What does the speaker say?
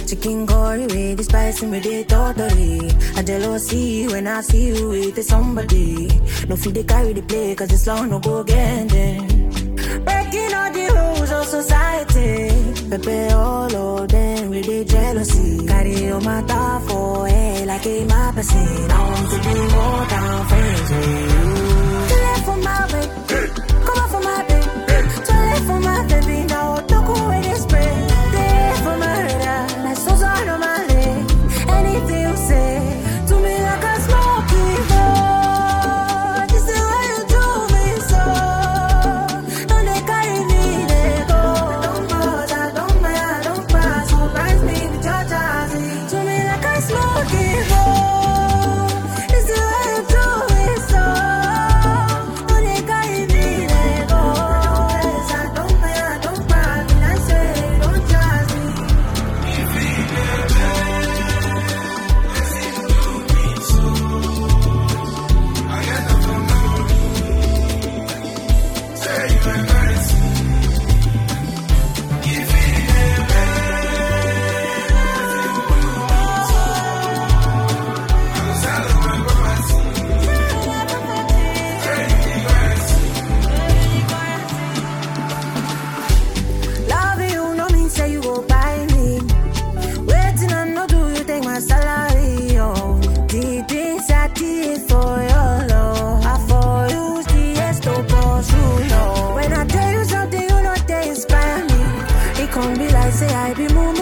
Chicken curry with the spice and with the totally. I jealousy when I see you with somebody. No feel they carry the play cause it's long no go again then. Breaking all the rules of society. Pepe all of them with the jealousy. Carry on my top for head like a my person. I want to be more than friends with you. To live for my baby, come on for my baby. To live for my baby, now don't go with this spray. Live for my radar, like so on my leg. Anything you say, to me like a smoky boy. This is why you do me so. Don't they carry me, they go. Don't pause, I don't mind, don't pass. Surprise me with your jazzy. To me like a smoky boy. This is why you do me so. Don't they carry me, they go. I don't mind, don't pass. When I say, don't jazz me. Love you, no mean say you go buy me. Waiting and no do you take my salary, oh. The things I did for your love, I for you, the to pursue love. When I tell you something, you know they inspire me. It can't be like say I be moving.